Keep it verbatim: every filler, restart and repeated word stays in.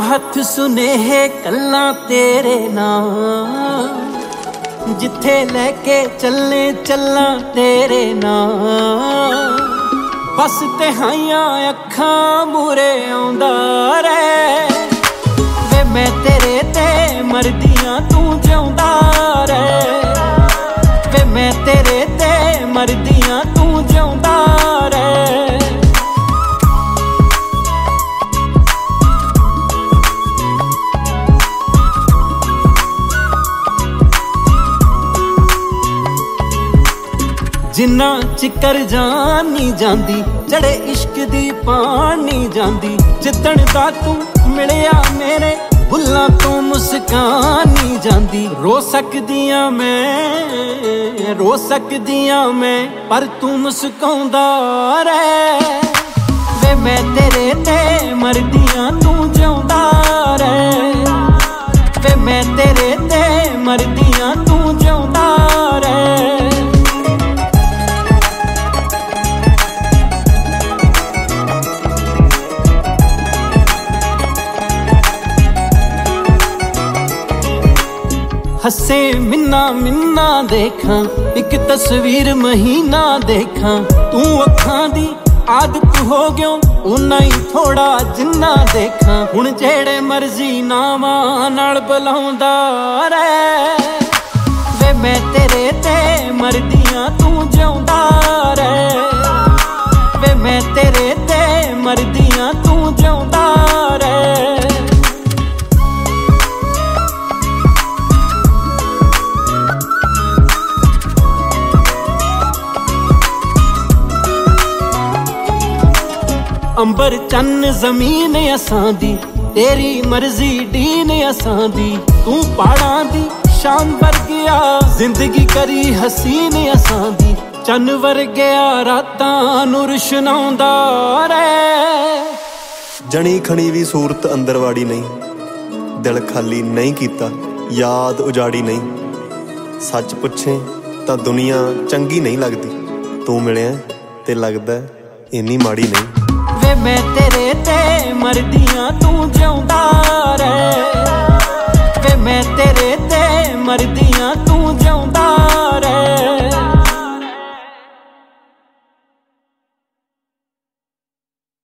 हथ सुनेहे कल्ला तेरे नाल जिथे लेके चलने चलना तेरे नाल बस तिहाइयां अखां मूरे आउंदा रहे वे मैं तेरे ते मरदियां तू जिउंदा रहे वे मैं तेरे ते मरदियां तू जिउंदा रहे। जिन्ना चिकर जान नहीं जांदी जड़े इश्क दी पान नहीं जांदी जिद्दण दा तू मिलिया मेरे बुल्लां तो मुस्कान नहीं जांदी। रो सकदियां मैं रो सकदियां मैं पर तू मुस्काउंदा रहे वे मैं तेरे ते मरदियां तू जिउंदा रहे वे मैं तेरे ते मरदियां तू जिउंदा रहे। हसे मिन्ना मिन्ना देखा एक तस्वीर महीना देखा तू अखां दी आदत हो गयो उन्ना ही थोड़ा जिन्ना देखा हुण जेड़े मर्जी नावां नाल बुलाउंदा रहे वे मैं तेरे ते मरदियां तू जिउंदा रहे वे मैं तेरे ते मरदियां तू जिउंदा रहे। अंबर चन्न जमीन असां दी तेरी मर्जी डीन असां दी तू पहाड़ां दी शान वर्गिया जिंदगी करी हसीन असां दी चन्न वर्गिया रातां नूं रुशनाउंदा रहे। जनी खणी भी सूरत अंदर वाड़ी नहीं दिल खाली नहीं कीता याद उजाड़ी नहीं सच पुछे तां दुनिया चंगी नहीं लगदी तू मिलिया ते लगदा इन्नी माड़ी नहीं वे मैं तेरे ते मरदियां तू जिउंदा रहे वे मैं तेरे ते मरदियां तू जिउंदा